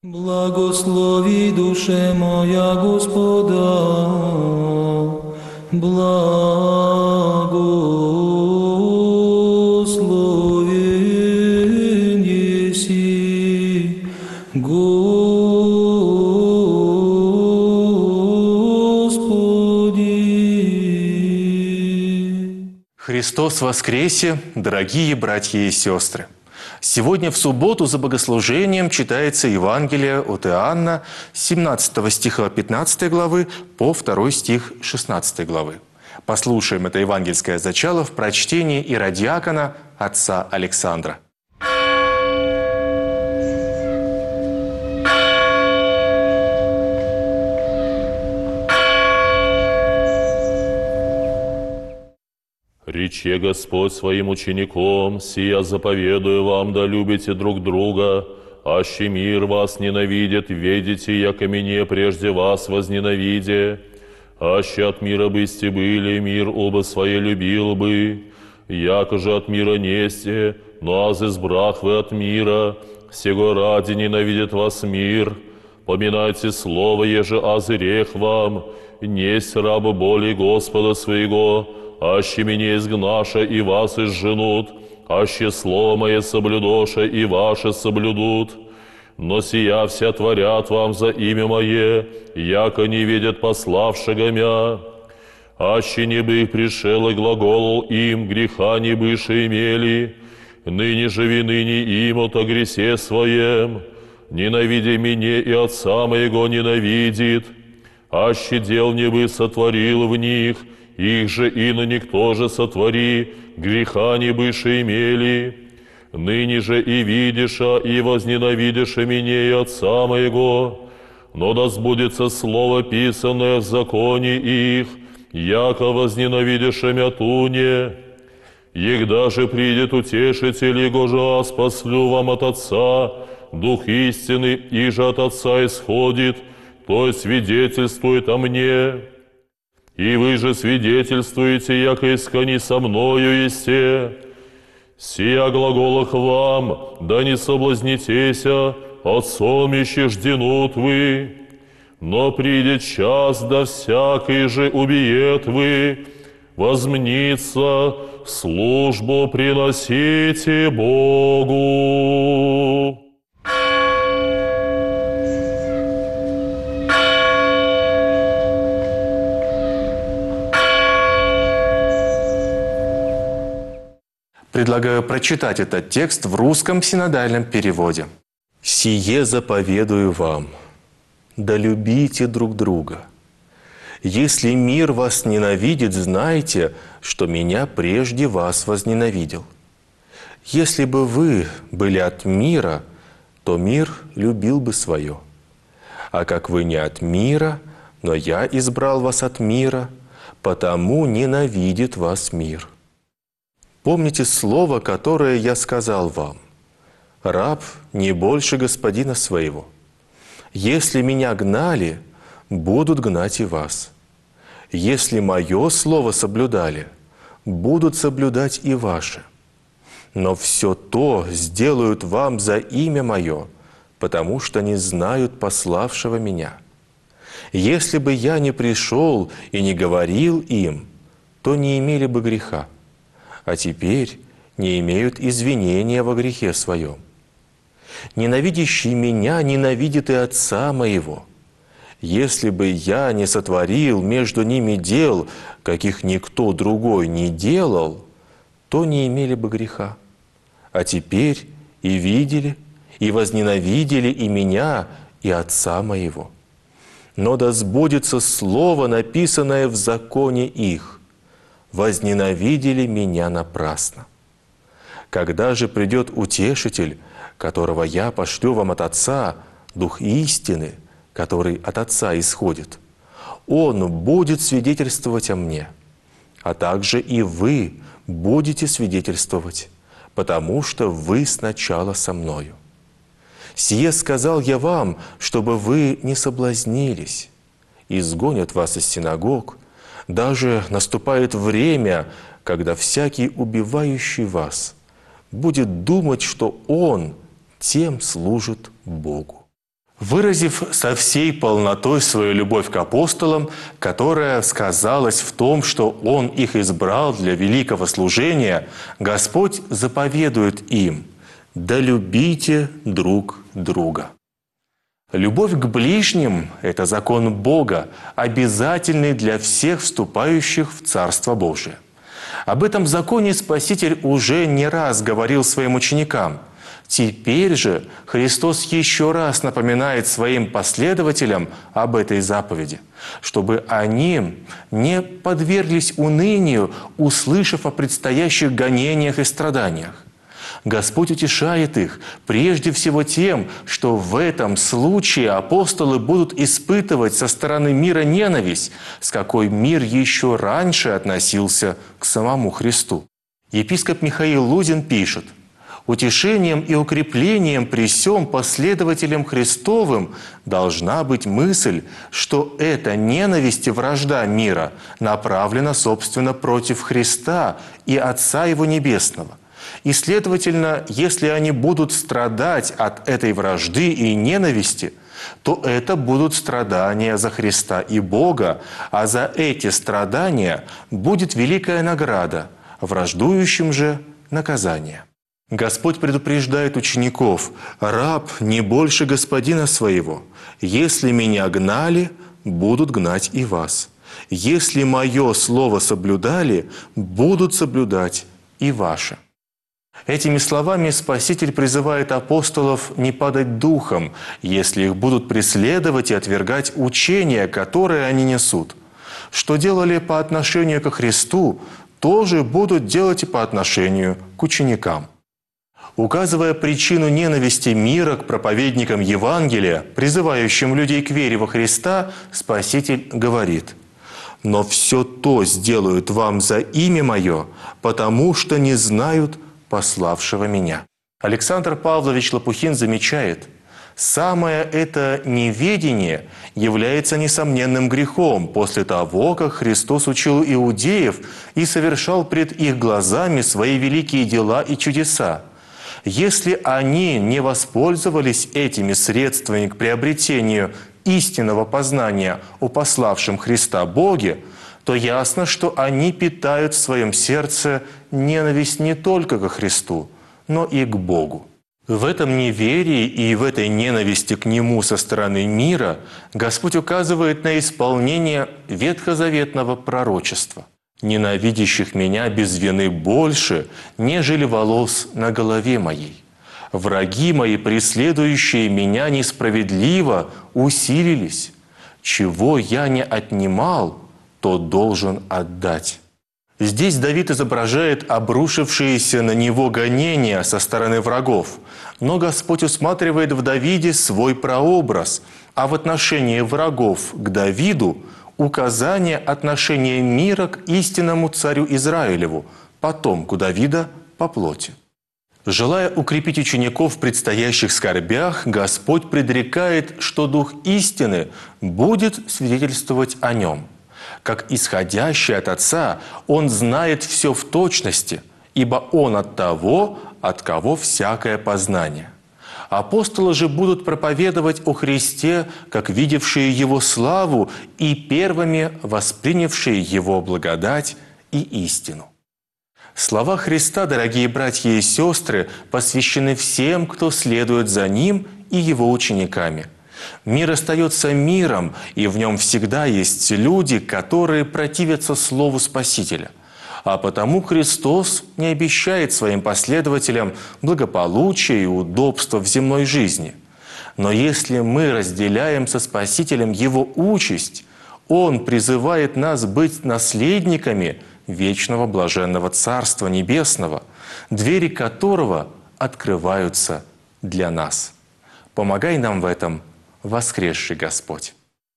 Благослови, душе моя, Господа, благословен еси, Господи. Христос воскресе, дорогие братья и сестры! Сегодня в субботу за богослужением читается Евангелие от Иоанна с 17 стиха 15 главы по 2 стих 16 главы. Послушаем это евангельское зачало в прочтении иродиакона отца Александра. «Рече Господь своим учеником, сия заповедую вам, да любите друг друга, аще мир вас ненавидит, ведите, яко мне прежде вас возненавиде, аще от мира бысте были, мир оба свое любил бы, яко же от мира несте, но аз избрах вы от мира, сего ради ненавидит вас мир, поминайте слово, еже аз рех вам, несть раб боли Господа своего, аще меня изгнаша и вас изженут, аще слово мое соблюдоша и ваше соблюдут. Но сия вся творят вам за имя мое, яко не видят пославшего мя. Аще не бы их пришел и глаголол им, греха не быше имели, ныне живи ныне им от гресе своем, ненавидя меня и отца моего ненавидит, аще дел не бы сотворил в них, их же ино никто же сотвори, греха не быше имели. Ныне же и видиша, и возненавидиша меня и отца моего, но да сбудется слово, писанное в законе их, яко возненавидиша мя туне. Егда же придет утешитель, его же аз послю вам от Отца, Дух истины, и же от Отца исходит, то свидетельствует о мне. И вы же свидетельствуете, яко искони со мною есте. Сия глаголах вам, да не соблазнитеся, отцом еще жденут вы. Но придет час, да всякий же убиет вы, возмнится, службу приносите Богу. Предлагаю прочитать этот текст в русском синодальном переводе. «Сие заповедую вам, да любите друг друга. Если мир вас ненавидит, знайте, что меня прежде вас возненавидел. Если бы вы были от мира, то мир любил бы свое. А как вы не от мира, но я избрал вас от мира, потому ненавидит вас мир. Помните слово, которое я сказал вам. Раб не больше господина своего. Если меня гнали, будут гнать и вас. Если мое слово соблюдали, будут соблюдать и ваше. Но все то сделают вам за имя мое, потому что не знают пославшего меня. Если бы я не пришел и не говорил им, то не имели бы греха. А теперь не имеют извинения во грехе своем. Ненавидящий меня ненавидит и отца моего. Если бы я не сотворил между ними дел, каких никто другой не делал, то не имели бы греха. А теперь и видели, и возненавидели и меня, и отца моего. Но да сбудется слово, написанное в законе их. Возненавидели меня напрасно. Когда же придет Утешитель, которого я пошлю вам от Отца, Дух истины, который от Отца исходит, Он будет свидетельствовать о мне, а также и вы будете свидетельствовать, потому что вы сначала со мною. Сие сказал я вам, чтобы вы не соблазнились. Изгонят вас из синагог, даже наступает время, когда всякий убивающий вас будет думать, что он тем служит Богу. Выразив со всей полнотой свою любовь к апостолам, которая сказалась в том, что Он их избрал для великого служения, Господь заповедует им: «Да любите друг друга». Любовь к ближним – это закон Бога, обязательный для всех вступающих в Царство Божие. Об этом законе Спаситель уже не раз говорил своим ученикам. Теперь же Христос еще раз напоминает своим последователям об этой заповеди, чтобы они не подверглись унынию, услышав о предстоящих гонениях и страданиях. Господь утешает их прежде всего тем, что в этом случае апостолы будут испытывать со стороны мира ненависть, с какой мир еще раньше относился к самому Христу. Епископ Михаил Лузин пишет: «Утешением и укреплением при сём последователям Христовым должна быть мысль, что эта ненависть и вражда мира направлена, собственно, против Христа и Отца Его Небесного. И, следовательно, если они будут страдать от этой вражды и ненависти, то это будут страдания за Христа и Бога, а за эти страдания будет великая награда, враждующим же наказание». Господь предупреждает учеников: «Раб не больше господина своего. Если меня гнали, будут гнать и вас. Если мое слово соблюдали, будут соблюдать и ваше». Этими словами Спаситель призывает апостолов не падать духом, если их будут преследовать и отвергать учения, которые они несут. Что делали по отношению ко Христу, тоже будут делать и по отношению к ученикам. Указывая причину ненависти мира к проповедникам Евангелия, призывающим людей к вере во Христа, Спаситель говорит: «Но все то сделают вам за имя Мое, потому что не знают пославшего Меня». Александр Павлович Лопухин замечает: самое это неведение является несомненным грехом после того, как Христос учил иудеев и совершал пред их глазами свои великие дела и чудеса. Если они не воспользовались этими средствами к приобретению истинного познания о пославшем Христа Боге, то ясно, что они питают в своем сердце ненависть не только ко Христу, но и к Богу. В этом неверии и в этой ненависти к Нему со стороны мира Господь указывает на исполнение ветхозаветного пророчества: «Ненавидящих Меня без вины больше, нежели волос на голове Моей. Враги Мои, преследующие Меня несправедливо, усилились. Чего Я не отнимал, то должен отдать». Здесь Давид изображает обрушившиеся на него гонения со стороны врагов, но Господь усматривает в Давиде свой прообраз, а в отношении врагов к Давиду указание отношения мира к истинному царю Израилеву, потомку Давида по плоти. Желая укрепить учеников в предстоящих скорбях, Господь предрекает, что Дух истины будет свидетельствовать о нем. Как исходящий от Отца, Он знает все в точности, ибо Он от того, от кого всякое познание. Апостолы же будут проповедовать о Христе, как видевшие Его славу и первыми воспринявшие Его благодать и истину. Слова Христа, дорогие братья и сестры, посвящены всем, кто следует за Ним и Его учениками. Мир остается миром, и в нем всегда есть люди, которые противятся Слову Спасителя. А потому Христос не обещает своим последователям благополучия и удобства в земной жизни. Но если мы разделяем со Спасителем Его участь, Он призывает нас быть наследниками вечного блаженного Царства Небесного, двери которого открываются для нас. Помогай нам в этом, воскресший Господь.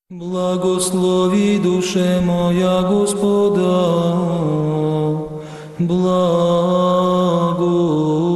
Благослови душе моя Господа, благо.